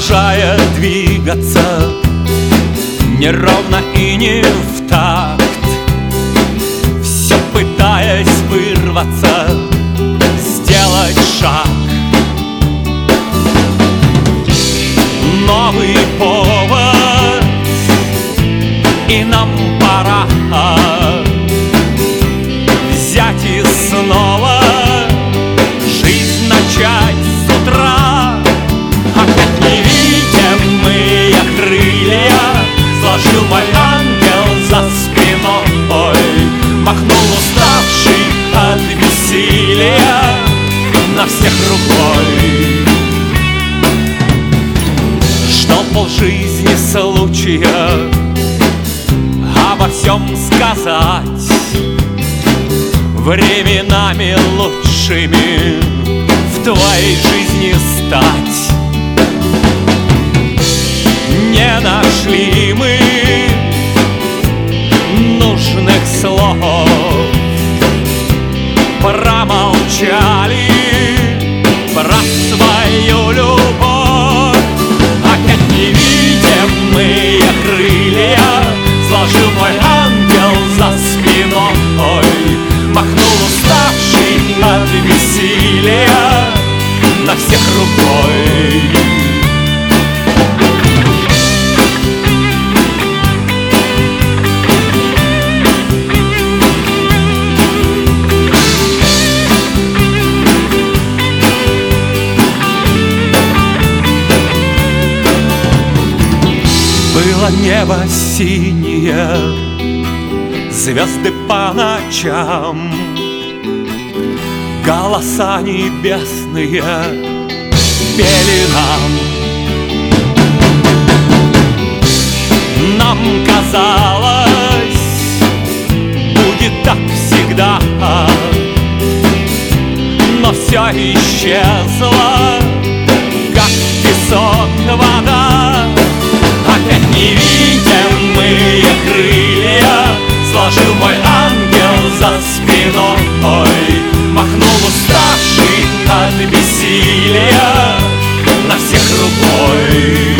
продолжая двигаться неровно и не в такт, все пытаясь вырваться, сделать шаг. Новый повод, и нам пора взять и снова жизнь начать с утра. Опять невидимые крылья сложил мой ангел за спиной, махнул уставший от бессилия на всех рукой. Ждал полжизни случая обо всем сказать, временами лучшими в твоей жизни стать. Не нашли мы нужных слов, промолчали про свою любовь. Опять невидимые крылья сложил мой ангел за спиной, махнул уставший от бессилия на всех рукой. Было небо синее, звезды по ночам, голоса небесные пели нам. Нам казалось, будет так всегда, но все исчезло, как песок, вода. Опять невидимые крылья сложил мой ангел за спиной, махнул уставший от бессилия на всех рукой.